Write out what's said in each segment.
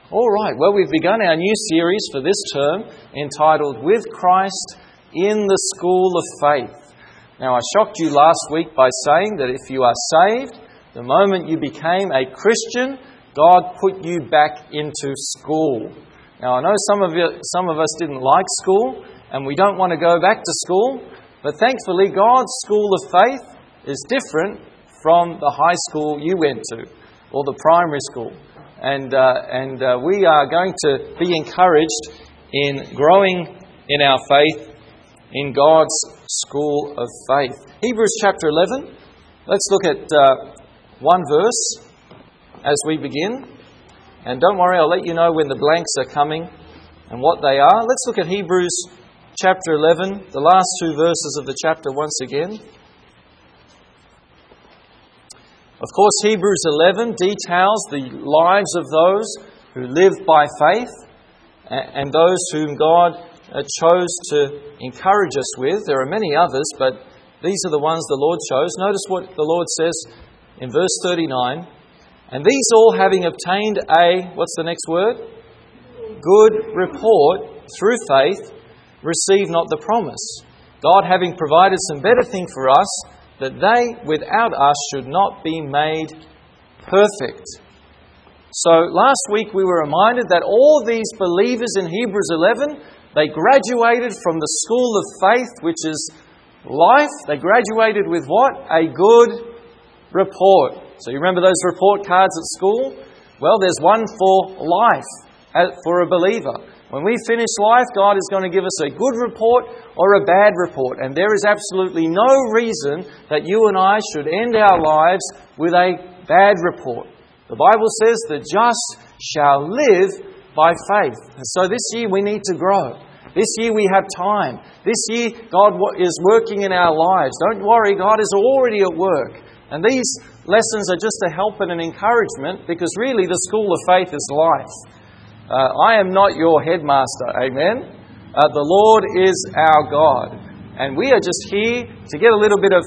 All right, well, we've begun our new series for this term entitled With Christ in the School of Faith. Now, I shocked you last week by saying that if you are saved, the moment you became a Christian, God put you back into school. Now, I know some of us didn't like school, and we don't want to go back to school, but thankfully God's school of faith is different from the high school you went to, or the primary school. And we are going to be encouraged in growing in our faith in God's school of faith. Hebrews chapter 11. Let's look at one verse as we begin. And don't worry, I'll let you know when the blanks are coming and what they are. Let's look at Hebrews chapter 11, the last two verses of the chapter once again. Of course, Hebrews 11 details the lives of those who lived by faith and those whom God chose to encourage us with. There are many others, but these are the ones the Lord chose. Notice what the Lord says in verse 39. And these all having obtained what's the next word? Good report through faith, receive not the promise. God having provided some better thing for us, that they without us should not be made perfect. So last week we were reminded that all these believers in Hebrews 11, they graduated from the school of faith, which is life. They graduated with what? A good report. So you remember those report cards at school? Well, there's one for life, for a believer. When we finish life, God is going to give us a good report or a bad report. And there is absolutely no reason that you and I should end our lives with a bad report. The Bible says the just shall live by faith. And so this year we need to grow. This year we have time. This year God is working in our lives. Don't worry, God is already at work. And these lessons are just a help and an encouragement, because really the school of faith is life. I am not your headmaster, amen? The Lord is our God. And we are just here to get a little bit of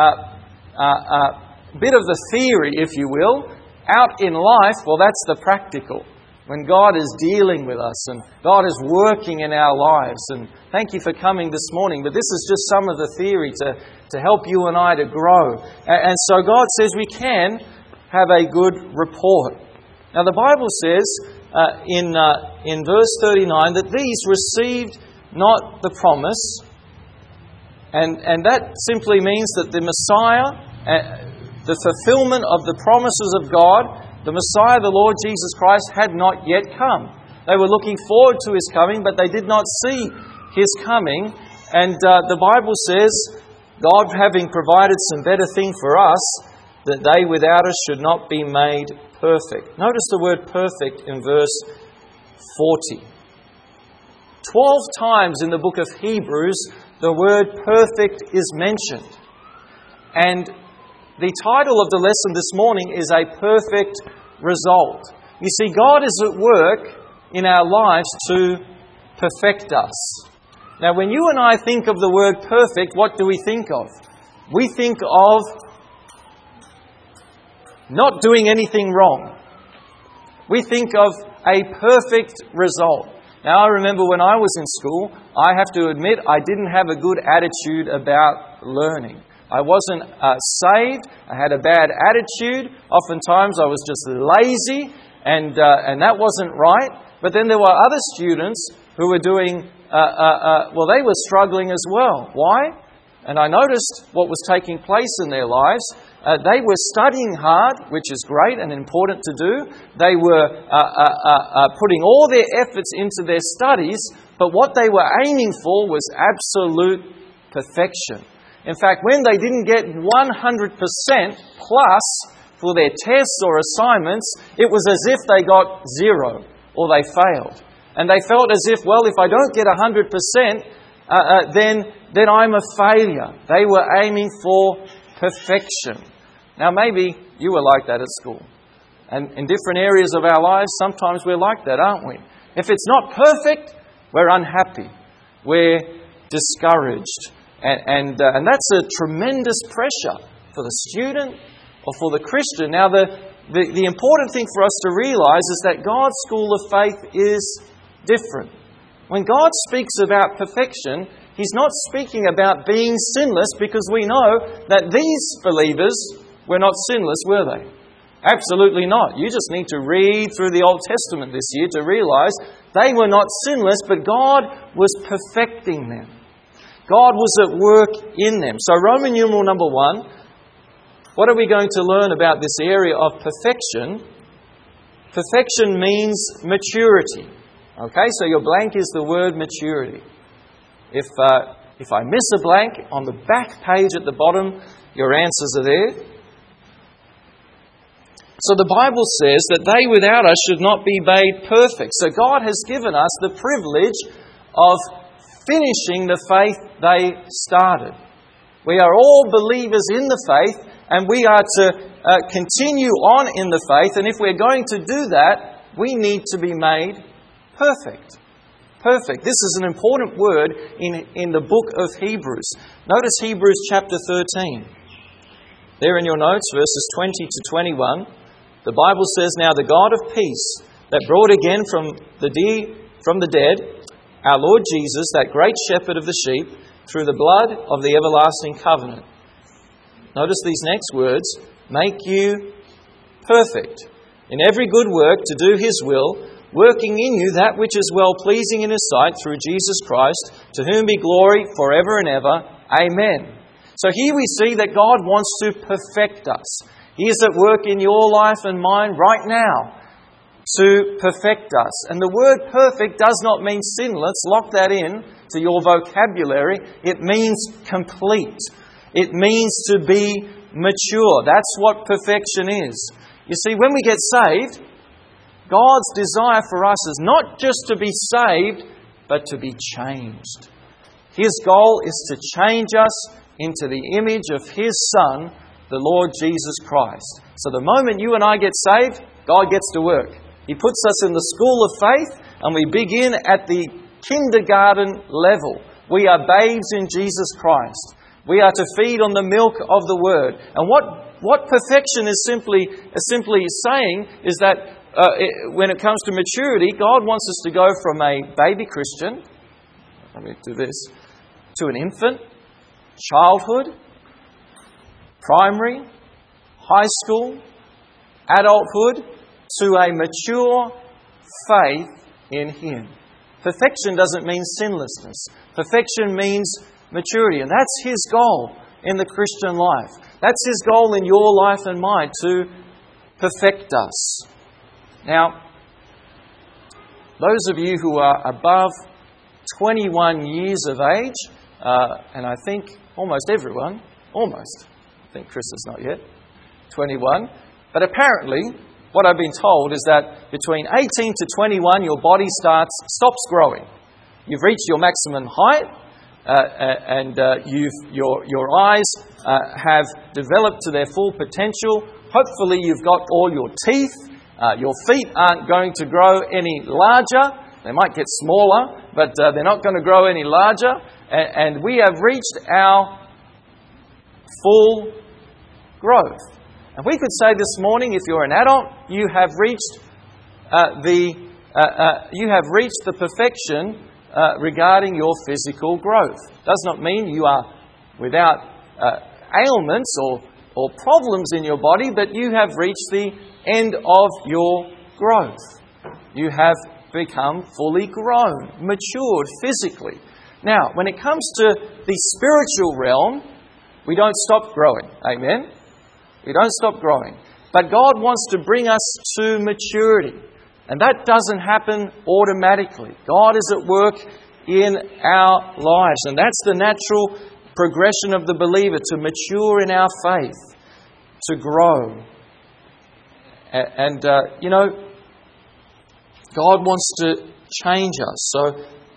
the theory, if you will. Out in life, well, that's the practical. When God is dealing with us and God is working in our lives. And thank you for coming this morning. But this is just some of the theory to help you and I to grow. And so God says we can have a good report. Now the Bible says in verse 39 that these received not the promise. And that simply means that the Messiah, the fulfillment of the promises of God, the Messiah, the Lord Jesus Christ, had not yet come. They were looking forward to His coming, but they did not see His coming. And the Bible says, God having provided some better thing for us, that they without us should not be made perfect. Notice the word perfect in verse 40. 12 times in the book of Hebrews, the word perfect is mentioned. And the title of the lesson this morning is A Perfect Result. You see, God is at work in our lives to perfect us. Now, when you and I think of the word perfect, what do we think of? We think of not doing anything wrong. We think of a perfect result. Now, I remember when I was in school, I have to admit I didn't have a good attitude about learning. I wasn't saved. I had a bad attitude. Oftentimes I was just lazy, and that wasn't right. But then there were other students who were doing, they were struggling as well. Why? And I noticed what was taking place in their lives. They were studying hard, which is great and important to do. They were putting all their efforts into their studies, but what they were aiming for was absolute perfection. In fact, when they didn't get 100% plus for their tests or assignments, it was as if they got 0 or they failed. And they felt as if, well, if I don't get 100%, then I'm a failure. They were aiming for perfection. Now, maybe you were like that at school. And in different areas of our lives, sometimes we're like that, aren't we? If it's not perfect, we're unhappy. We're discouraged. And that's a tremendous pressure for the student or for the Christian. Now, the the important thing for us to realize is that God's school of faith is different. When God speaks about perfection, He's not speaking about being sinless, because we know that these believers were not sinless, were they? Absolutely not. You just need to read through the Old Testament this year to realize they were not sinless, but God was perfecting them. God was at work in them. So Roman numeral number 1, what are we going to learn about this area of perfection? Perfection means maturity. Okay, so your blank is the word maturity. If I miss a blank, on the back page at the bottom, your answers are there. So the Bible says that they without us should not be made perfect. So God has given us the privilege of finishing the faith they started. We are all believers in the faith, and we are to continue on in the faith. And if we're going to do that, we need to be made perfect. Perfect. This is an important word in the book of Hebrews. Notice Hebrews chapter 13. There in your notes, verses 20 to 21. The Bible says, "Now the God of peace, that brought again from the dead our Lord Jesus, that great shepherd of the sheep, through the blood of the everlasting covenant." Notice these next words, "make you perfect in every good work to do His will, working in you that which is well-pleasing in His sight, through Jesus Christ, to whom be glory forever and ever. Amen." So here we see that God wants to perfect us. He is at work in your life and mine right now to perfect us. And the word perfect does not mean sinless. Lock that in to your vocabulary. It means complete. It means to be mature. That's what perfection is. You see, when we get saved, God's desire for us is not just to be saved, but to be changed. His goal is to change us into the image of His Son, the Lord Jesus Christ. So the moment you and I get saved, God gets to work. He puts us in the school of faith, and we begin at the kindergarten level. We are babes in Jesus Christ. We are to feed on the milk of the Word. And what perfection is simply saying is that when it comes to maturity, God wants us to go from a baby Christian, let me do this, to an infant, childhood, primary, high school, adulthood, to a mature faith in Him. Perfection doesn't mean sinlessness. Perfection means maturity. And that's His goal in the Christian life. That's His goal in your life and mine, to perfect us. Now, those of you who are above 21 years of age, and I think almost everyone, I think Chris is not yet, 21, but apparently what I've been told is that between 18 to 21 your body stops growing. You've reached your maximum height, and your eyes have developed to their full potential. Hopefully you've got all your teeth. Your feet aren't going to grow any larger. They might get smaller, but they're not going to grow any larger. And we have reached our full growth. And we could say this morning, if you're an adult, you have reached the perfection regarding your physical growth. Does not mean you are without ailments or problems in your body, but you have reached the end of your growth. You have become fully grown, matured physically. Now, when it comes to the spiritual realm, we don't stop growing. Amen? We don't stop growing. But God wants to bring us to maturity. And that doesn't happen automatically. God is at work in our lives. And that's the natural progression of the believer, to mature in our faith, to grow. And God wants to change us. So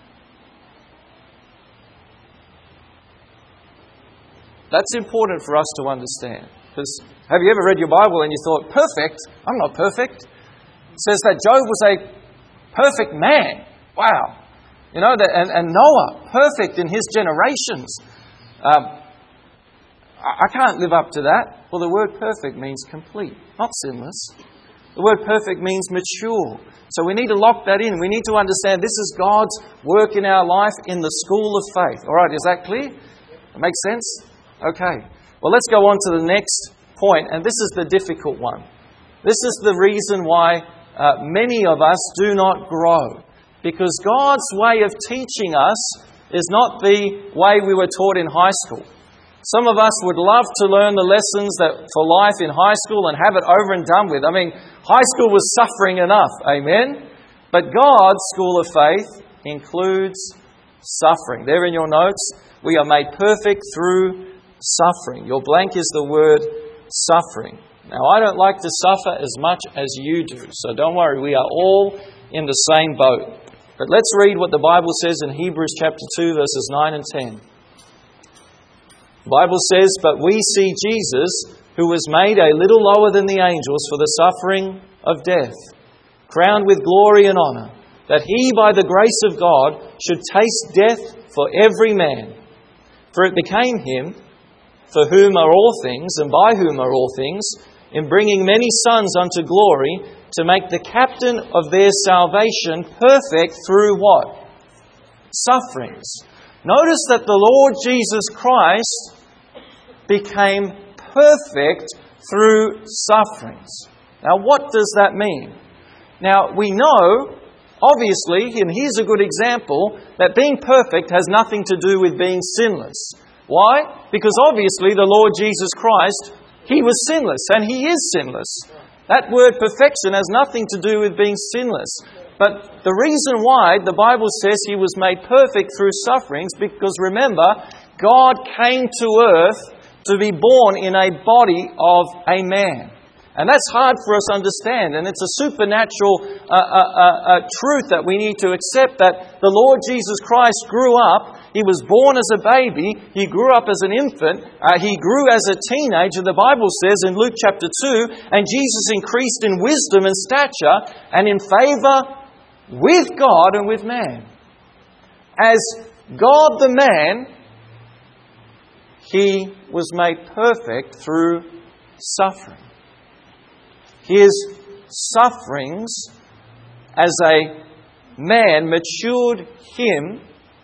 that's important for us to understand. Because have you ever read your Bible and you thought, perfect? I'm not perfect. It says that Job was a perfect man. Wow. And Noah, perfect in his generations. I can't live up to that. Well, the word perfect means complete, not sinless. The word perfect means mature. So we need to lock that in. We need to understand this is God's work in our life in the school of faith. All right, is that clear? It makes sense? Okay. Well, let's go on to the next point, and this is the difficult one. This is the reason why many of us do not grow. Because God's way of teaching us is not the way we were taught in high school. Some of us would love to learn the lessons for life in high school and have it over and done with. I mean, high school was suffering enough, amen? But God's school of faith includes suffering. There in your notes, we are made perfect through suffering. Your blank is the word suffering. Now, I don't like to suffer as much as you do, so don't worry, we are all in the same boat. But let's read what the Bible says in Hebrews chapter 2, verses 9 and 10. The Bible says, "But we see Jesus, who was made a little lower than the angels for the suffering of death, crowned with glory and honour, that he, by the grace of God, should taste death for every man. For it became him, for whom are all things, and by whom are all things, in bringing many sons unto glory, to make the captain of their salvation perfect through" what? Sufferings. Notice that the Lord Jesus Christ became perfect through sufferings. Now, what does that mean? Now, we know, obviously, and here's a good example, that being perfect has nothing to do with being sinless. Why? Because obviously the Lord Jesus Christ, He was sinless, and He is sinless. That word perfection has nothing to do with being sinless. But the reason why the Bible says He was made perfect through sufferings, because remember, God came to earth to be born in a body of a man. And that's hard for us to understand. And it's a supernatural truth that we need to accept, that the Lord Jesus Christ grew up. He was born as a baby. He grew up as an infant. He grew as a teenager, the Bible says in Luke chapter 2. And Jesus increased in wisdom and stature and in favour with God and with man. As God the man, He was made perfect through suffering. His sufferings as a man matured Him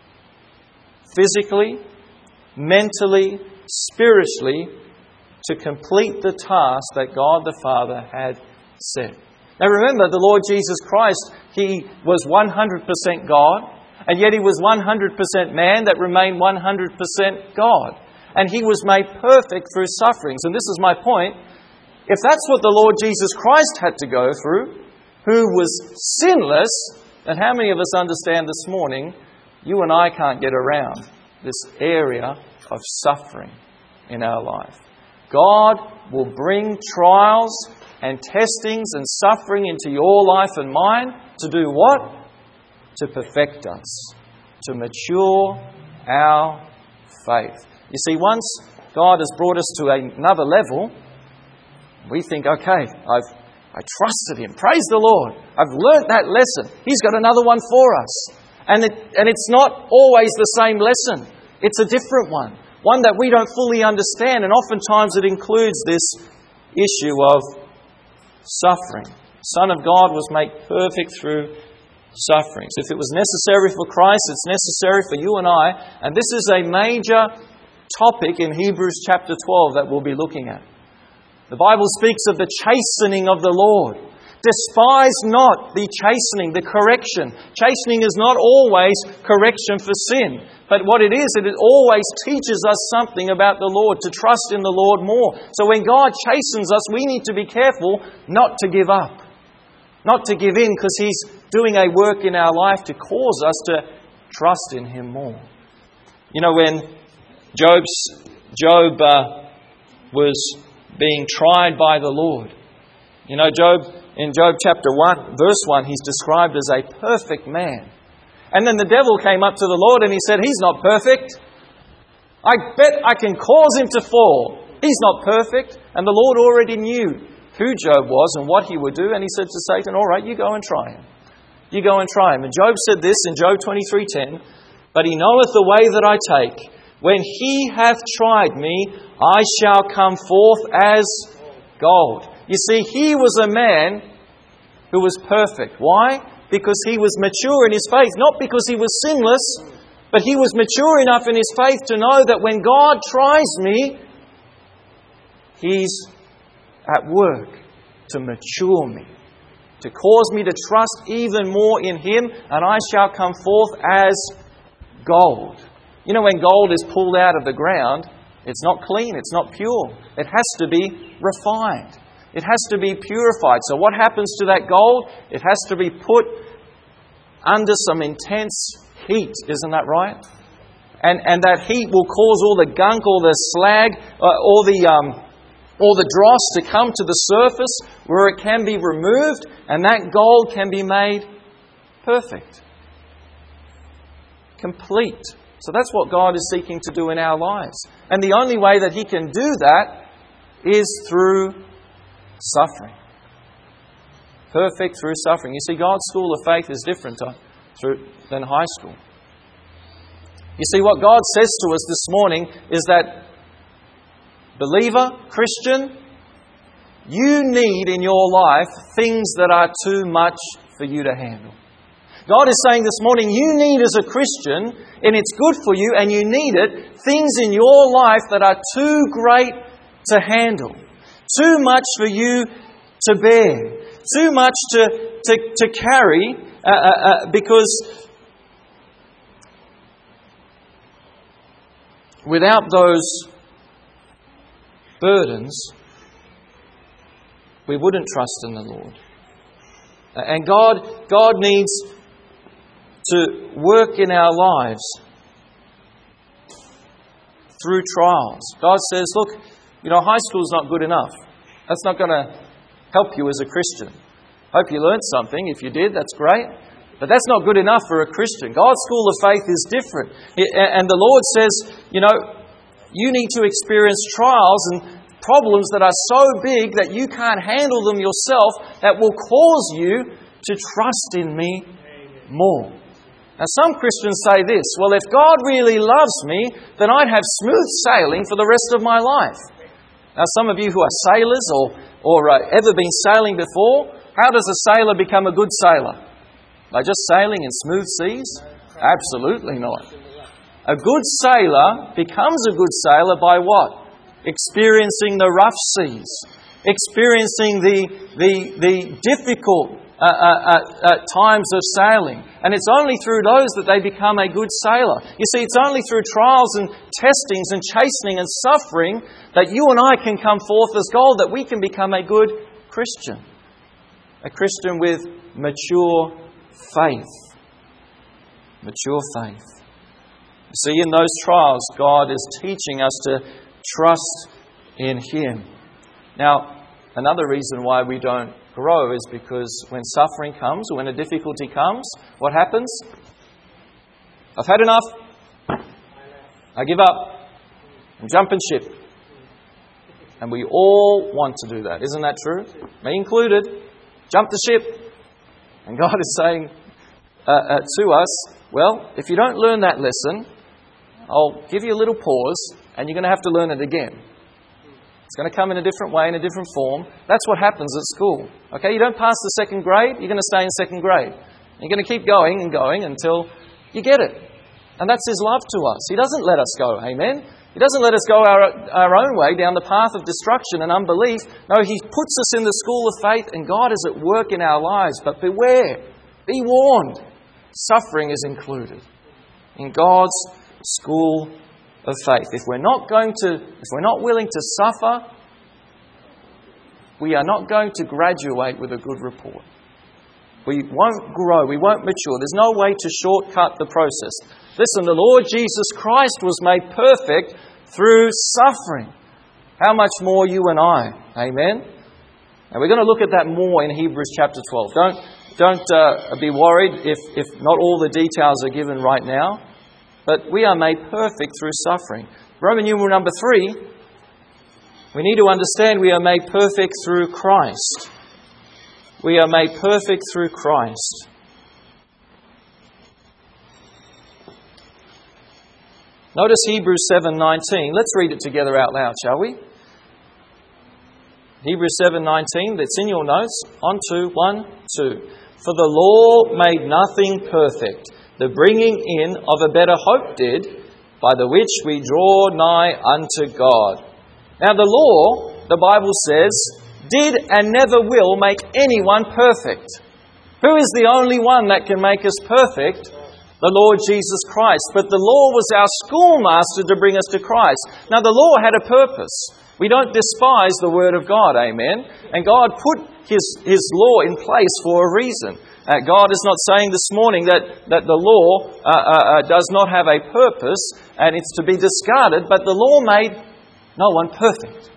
physically, mentally, spiritually to complete the task that God the Father had set. Now remember, the Lord Jesus Christ, He was 100% God, and yet He was 100% man that remained 100% God. And He was made perfect through sufferings. And this is my point. If that's what the Lord Jesus Christ had to go through, who was sinless, then how many of us understand this morning, you and I can't get around this area of suffering in our life. God will bring trials and testings and suffering into your life and mine to do what? To perfect us, to mature our faith. You see, once God has brought us to another level, we think, okay, I trusted Him. Praise the Lord. I've learnt that lesson. He's got another one for us. And it's not always the same lesson. It's a different one. One that we don't fully understand. And oftentimes it includes this issue of suffering. The Son of God was made perfect through sufferings. If it was necessary for Christ, it's necessary for you and I. And this is a major topic in Hebrews chapter 12 that we'll be looking at. The Bible speaks of the chastening of the Lord. Despise not the chastening, the correction. Chastening is not always correction for sin. But what it is, it always teaches us something about the Lord, to trust in the Lord more. So when God chastens us, we need to be careful not to give up. Not to give in, because He's doing a work in our life to cause us to trust in Him more. You know, when Job was being tried by the Lord. You know, in Job chapter 1, verse 1, he's described as a perfect man. And then the devil came up to the Lord and he said, he's not perfect. I bet I can cause him to fall. He's not perfect. And the Lord already knew who Job was and what he would do. And He said to Satan, all right, you go and try him. You go and try him. And Job said this in Job 23:10, but he knoweth the way that I take. When he hath tried me, I shall come forth as gold. You see, he was a man who was perfect. Why? Because he was mature in his faith. Not because he was sinless, but he was mature enough in his faith to know that when God tries me, He's at work to mature me, to cause me to trust even more in Him, and I shall come forth as gold. You know, when gold is pulled out of the ground, it's not clean, it's not pure. It has to be refined. It has to be purified. So what happens to that gold? It has to be put under some intense heat. Isn't that right? And that heat will cause all the gunk, all the slag, all the dross to come to the surface where it can be removed, and that gold can be made perfect, complete. So that's what God is seeking to do in our lives. And the only way that He can do that is through suffering. Perfect through suffering. You see, God's school of faith is different than high school. You see, what God says to us this morning is that, believer, Christian, you need in your life things that are too much for you to handle. God is saying this morning, you need as a Christian, and it's good for you and you need it, things in your life that are too great to handle, too much for you to bear, too much to carry, because without those burdens, we wouldn't trust in the Lord. And God needs to work in our lives through trials. God says, look, high school's not good enough. That's not going to help you as a Christian. Hope you learned something. If you did, that's great. But that's not good enough for a Christian. God's school of faith is different. And the Lord says, you need to experience trials and problems that are so big that you can't handle them yourself, that will cause you to trust in me more. Now, some Christians say this, well, if God really loves me, then I'd have smooth sailing for the rest of my life. Now, some of you who are sailors or ever been sailing before, how does a sailor become a good sailor? By just sailing in smooth seas? Absolutely not. A good sailor becomes a good sailor by what? Experiencing the rough seas, experiencing the difficult times of sailing. And it's only through those that they become a good sailor. You see, it's only through trials and testings and chastening and suffering that you and I can come forth as gold, that we can become a good Christian. A Christian with mature faith. Mature faith. You see, in those trials, God is teaching us to trust in Him. Now, another reason why we don't grow is because when suffering comes, or when a difficulty comes, what happens? I've had enough. I give up. I'm jumping ship. And we all want to do that. Isn't that true? Me included. Jump the ship. And God is saying to us, well, if you don't learn that lesson, I'll give you a little pause and you're going to have to learn it again. It's going to come in a different way, in a different form. That's what happens at school. Okay, you don't pass the second grade, you're going to stay in second grade. You're going to keep going and going until you get it. And that's His love to us. He doesn't let us go, amen? He doesn't let us go our own way down the path of destruction and unbelief. No, He puts us in the school of faith, and God is at work in our lives. But beware, be warned, suffering is included in God's school of faith. If we're not willing to suffer, we are not going to graduate with a good report. We won't grow, we won't mature. There's no way to shortcut the process. Listen, the Lord Jesus Christ was made perfect through suffering. How much more you and I? Amen? And we're going to look at that more in Hebrews chapter 12. Don't be worried if not all the details are given right now. But we are made perfect through suffering. Roman numeral number 3, we need to understand we are made perfect through Christ. We are made perfect through Christ. Notice Hebrews 7:19. Let's read it together out loud, shall we? Hebrews 7:19, that's in your notes. On to 1, 2. For the law made nothing perfect. The bringing in of a better hope did, by the which we draw nigh unto God. Now the law, the Bible says, did and never will make anyone perfect. Who is the only one that can make us perfect? The Lord Jesus Christ. But the law was our schoolmaster to bring us to Christ. Now the law had a purpose. We don't despise the Word of God, amen? And God put His law in place for a reason. God is not saying this morning that the law does not have a purpose and it's to be discarded, but the law made no one perfect.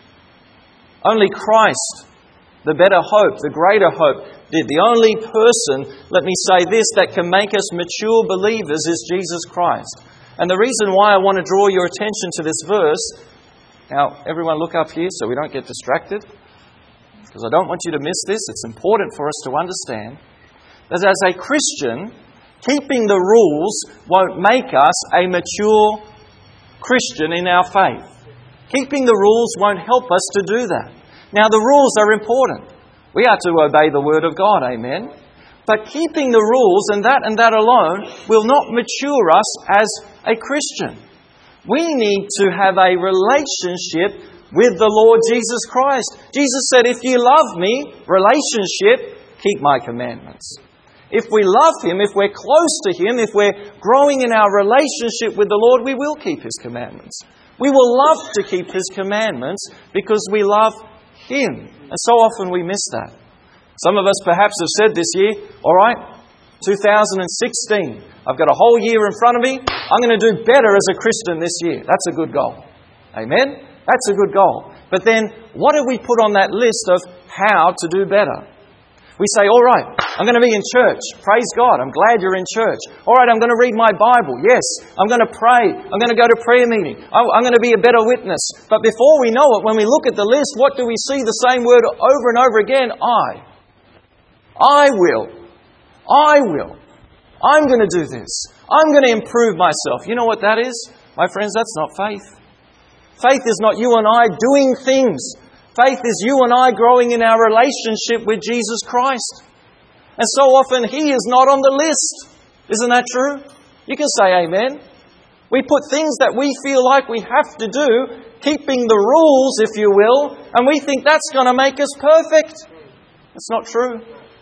Only Christ, the better hope, the greater hope, did. The only person, let me say this, that can make us mature believers is Jesus Christ. And the reason why I want to draw your attention to this verse, now everyone look up here so we don't get distracted, because I don't want you to miss this. It's important for us to understand that as a Christian, keeping the rules won't make us a mature Christian in our faith. Keeping the rules won't help us to do that. Now, the rules are important. We are to obey the Word of God, amen? But keeping the rules and that alone will not mature us as a Christian. We need to have a relationship with the Lord Jesus Christ. Jesus said, if you love me, relationship, keep my commandments. If we love Him, if we're close to Him, if we're growing in our relationship with the Lord, we will keep His commandments. We will love to keep His commandments because we love Him. And so often we miss that. Some of us perhaps have said this year, all right, 2016, I've got a whole year in front of me. I'm going to do better as a Christian this year. That's a good goal. Amen? That's a good goal. But then, what do we put on that list of how to do better? We say, all right, I'm going to be in church. Praise God. I'm glad you're in church. All right, I'm going to read my Bible. Yes. I'm going to pray. I'm going to go to prayer meeting. I'm going to be a better witness. But before we know it, when we look at the list, what do we see? The same word over and over again. I will. I'm going to do this. I'm going to improve myself. You know what that is? My friends, that's not faith. Faith is not you and I doing things. Faith is you and I growing in our relationship with Jesus Christ. And so often He is not on the list. Isn't that true? You can say amen. We put things that we feel like we have to do, keeping the rules, if you will, and we think that's going to make us perfect. That's not true.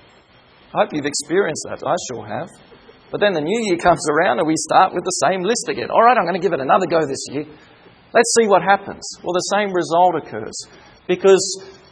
I hope you've experienced that. I sure have. But then the new year comes around and we start with the same list again. All right, I'm going to give it another go this year. Let's see what happens. Well, the same result occurs. Because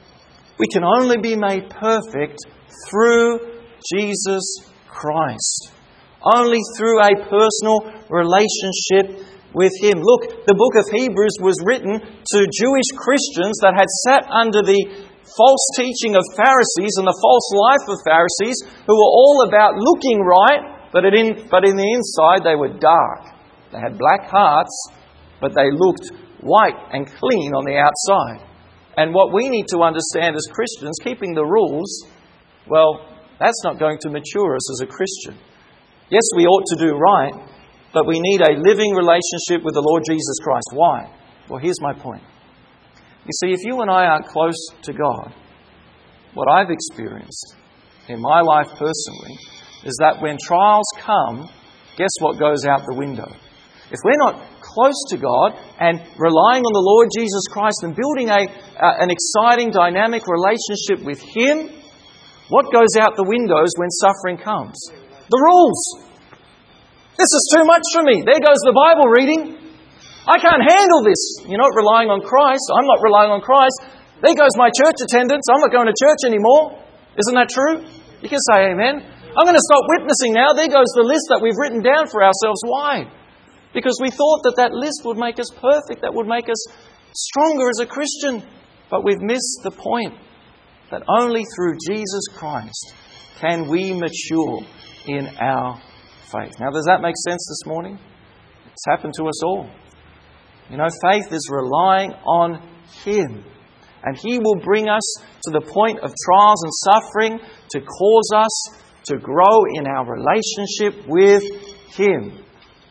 we can only be made perfect through Jesus Christ. Only through a personal relationship with Him. Look, the book of Hebrews was written to Jewish Christians that had sat under the false teaching of Pharisees and the false life of Pharisees, who were all about looking right, but in the inside they were dark. They had black hearts, but they looked white and clean on the outside. And what we need to understand as Christians, keeping the rules, well, that's not going to mature us as a Christian. Yes, we ought to do right, but we need a living relationship with the Lord Jesus Christ. Why? Well, here's my point. You see, if you and I aren't close to God, what I've experienced in my life personally is that when trials come, guess what goes out the window? If we're not close to God and relying on the Lord Jesus Christ and building an exciting, dynamic relationship with Him, what goes out the windows when suffering comes? The rules. This is too much for me. There goes the Bible reading. I can't handle this. You're not relying on Christ. I'm not relying on Christ. There goes my church attendance. I'm not going to church anymore. Isn't that true? You can say amen. I'm going to stop witnessing now. There goes the list that we've written down for ourselves. Why? Because we thought that list would make us perfect, that would make us stronger as a Christian. But we've missed the point that only through Jesus Christ can we mature in our faith. Now, does that make sense this morning? It's happened to us all. You know, faith is relying on Him. And He will bring us to the point of trials and suffering to cause us to grow in our relationship with Him.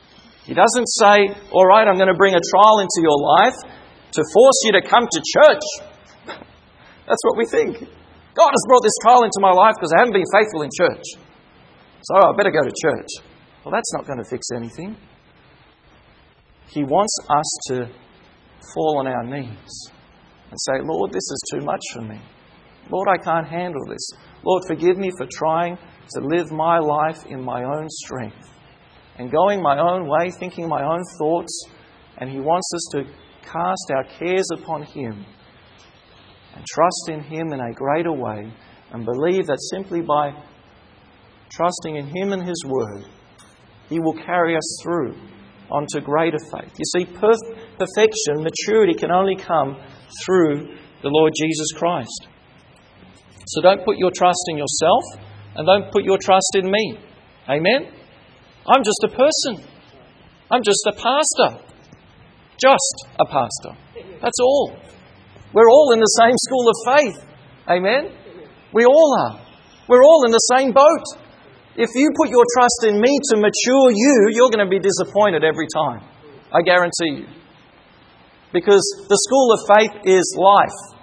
He doesn't say, all right, I'm going to bring a trial into your life to force you to come to church. That's what we think. God has brought this trial into my life because I haven't been faithful in church. So I better go to church. Well, that's not going to fix anything. He wants us to fall on our knees and say, Lord, this is too much for me. Lord, I can't handle this. Lord, forgive me for trying to live my life in my own strength and going my own way, thinking my own thoughts. And He wants us to cast our cares upon Him and trust in Him in a greater way and believe that simply by trusting in Him and His Word, He will carry us through onto greater faith. You see, perfection, maturity can only come through the Lord Jesus Christ. So don't put your trust in yourself and don't put your trust in me. Amen? I'm just a person. I'm just a pastor. Just a pastor. That's all. We're all in the same school of faith. Amen? We all are. We're all in the same boat. If you put your trust in me to mature you, you're going to be disappointed every time. I guarantee you. Because the school of faith is life.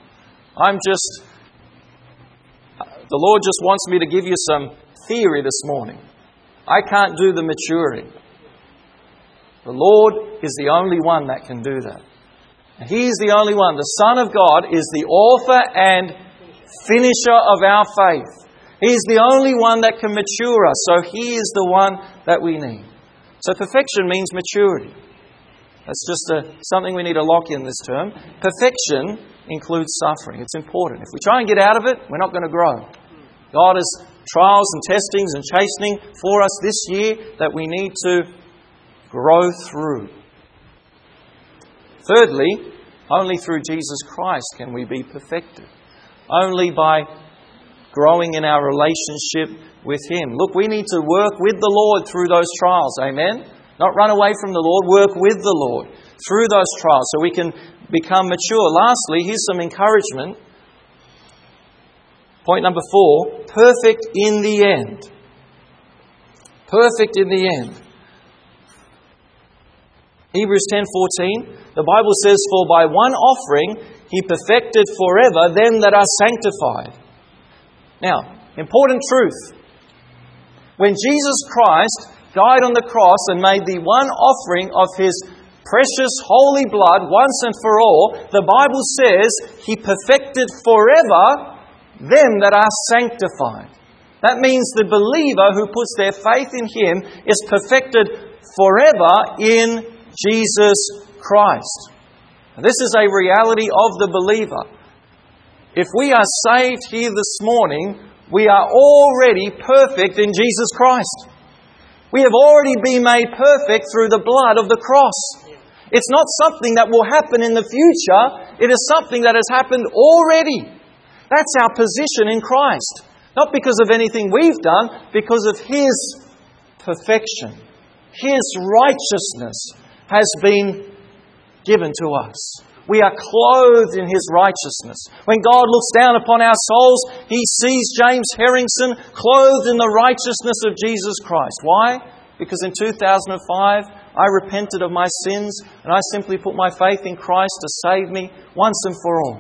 The Lord just wants me to give you some theory this morning. I can't do the maturing. The Lord is the only one that can do that. He is the only one. The Son of God is the author and finisher of our faith. He's the only one that can mature us. So He is the one that we need. So perfection means maturity. That's just something we need to lock in this term. Perfection includes suffering. It's important. If we try and get out of it, we're not going to grow. God has trials and testings and chastening for us this year that we need to grow through. Thirdly, only through Jesus Christ can we be perfected. Only by growing in our relationship with Him. Look, we need to work with the Lord through those trials. Amen? Not run away from the Lord. Work with the Lord through those trials so we can become mature. Lastly, here's some encouragement. Point number 4, perfect in the end. Perfect in the end. Hebrews 10:14, the Bible says, "For by one offering He perfected forever them that are sanctified." Now, important truth. When Jesus Christ died on the cross and made the one offering of His precious holy blood once and for all, the Bible says He perfected forever them that are sanctified. That means the believer who puts their faith in Him is perfected forever in Jesus Christ. And this is a reality of the believer. If we are saved here this morning, we are already perfect in Jesus Christ. We have already been made perfect through the blood of the cross. It's not something that will happen in the future. It is something that has happened already. That's our position in Christ. Not because of anything we've done, because of His perfection. His righteousness has been given to us. We are clothed in His righteousness. When God looks down upon our souls, He sees James Harrington clothed in the righteousness of Jesus Christ. Why? Because in 2005, I repented of my sins and I simply put my faith in Christ to save me once and for all.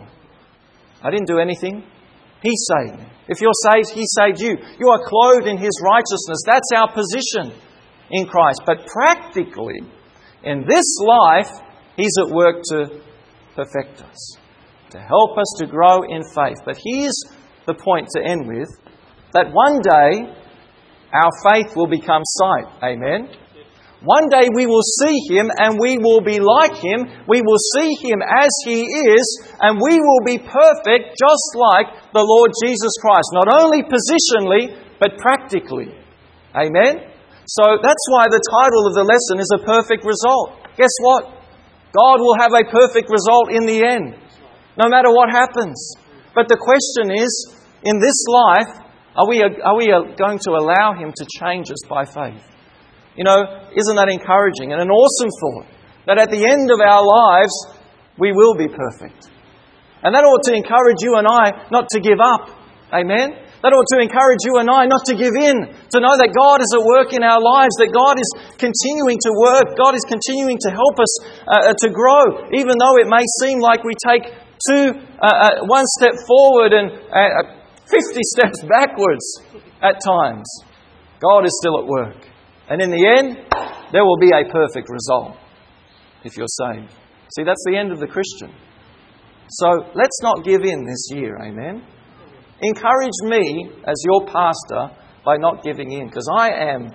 I didn't do anything. He saved me. If you're saved, He saved you. You are clothed in His righteousness. That's our position in Christ. But practically, in this life, He's at work to perfect us, to help us to grow in faith. But here's the point to end with, that one day our faith will become sight. Amen? One day we will see Him and we will be like Him. We will see Him as He is and we will be perfect just like the Lord Jesus Christ. Not only positionally, but practically. Amen? So that's why the title of the lesson is A Perfect Result. Guess what? God will have a perfect result in the end, no matter what happens. But the question is, in this life, are we going to allow Him to change us by faith? You know, isn't that encouraging and an awesome thought? That at the end of our lives, we will be perfect. And that ought to encourage you and I not to give up. Amen? That ought to encourage you and I not to give in, to know that God is at work in our lives, that God is continuing to work, God is continuing to help us to grow, even though it may seem like we take one step forward and 50 steps backwards at times. God is still at work. And in the end, there will be a perfect result if you're saved. See, that's the end of the Christian. So let's not give in this year, amen? Encourage me as your pastor by not giving in, because I am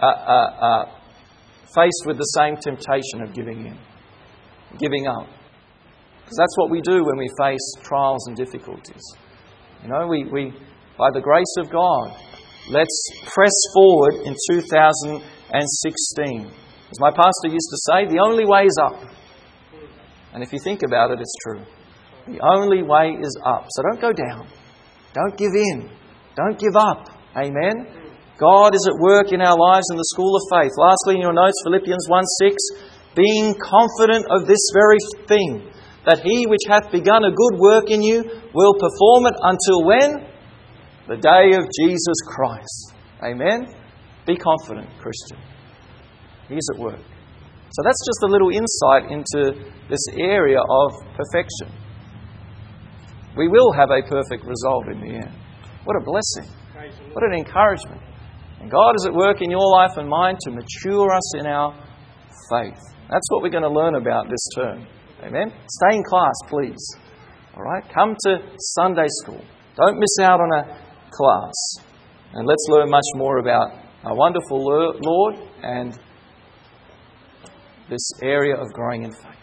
faced with the same temptation of giving in, giving up. Because that's what we do when we face trials and difficulties. You know, we by the grace of God, let's press forward in 2016. As my pastor used to say, the only way is up. And if you think about it, it's true. The only way is up. So don't go down. Don't give in. Don't give up. Amen? God is at work in our lives in the school of faith. Lastly, in your notes, Philippians 1:6, being confident of this very thing, that He which hath begun a good work in you will perform it until when? The day of Jesus Christ. Amen? Be confident, Christian. He's at work. So that's just a little insight into this area of perfection. We will have a perfect result in the end. What a blessing. What an encouragement. And God is at work in your life and mine to mature us in our faith. That's what we're going to learn about this term. Amen? Stay in class, please. All right? Come to Sunday school. Don't miss out on a class. And let's learn much more about our wonderful Lord and this area of growing in faith.